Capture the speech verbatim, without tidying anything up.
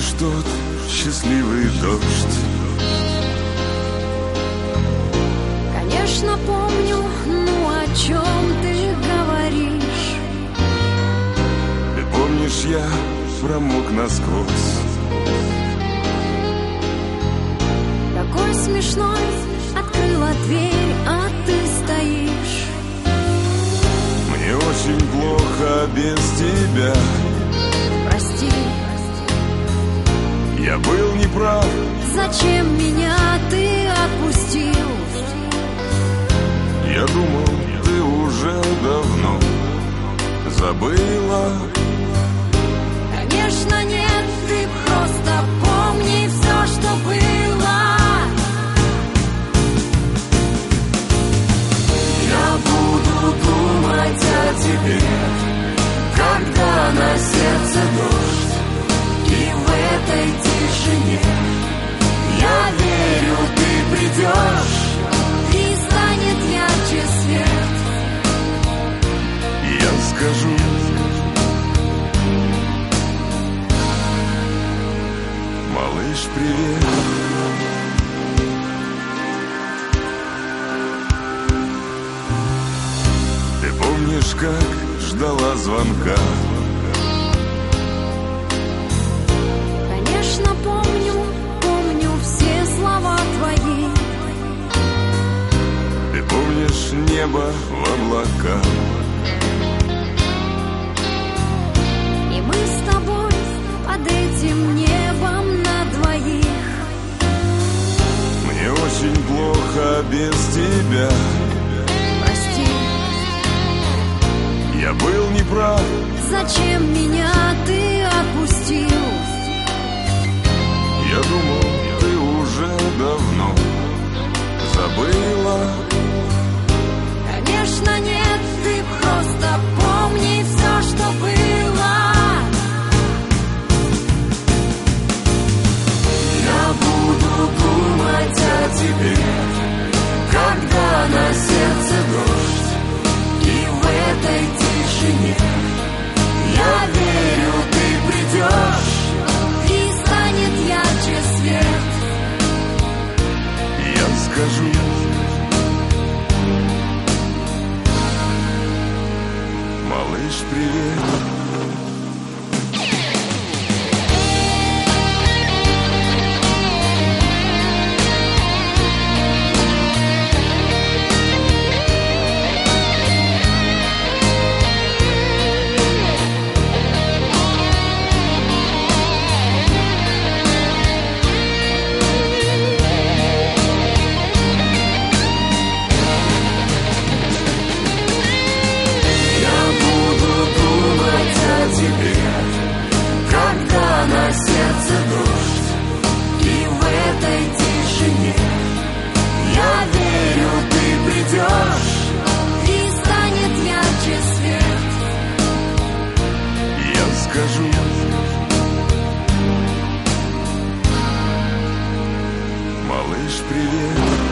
помнишь тот счастливый дождь? Конечно, помню, ну о чем ты говоришь? Ты помнишь, я промок насквозь. Такой смешной, открыла дверь, а ты стоишь. Мне очень плохо без тебя. Прости, я был неправ. зачем меня ты отпустил? Я думал, ты уже давно забыла. Конечно, нет, ты просто помни все, что было. Я буду думать о тебе, когда на сердце дождь. И в этой тишине я верю, ты придешь. И станет ярче свет. Я скажу: малыш, привет. Ты помнишь, как ждала звонка? Конечно, помню, помню все слова твои. Ты помнишь небо в облаках? И мы с тобой под этим небом на двоих. Мне очень плохо без тебя. Прости, Я был неправ. зачем меня ты отпустил? Я думал, ты уже давно забыла. Конечно, нет, ты просто помни все, что было. Я буду думать о тебе, когда на сердце дождь. И в этой тишине я верю, ты придешь. И станет ярче свет. Я скажу: малыш, привет. Когда на сердце дождь. И в этой тишине я верю, ты придешь. И станет ярче свет. Я скажу: малыш, привет.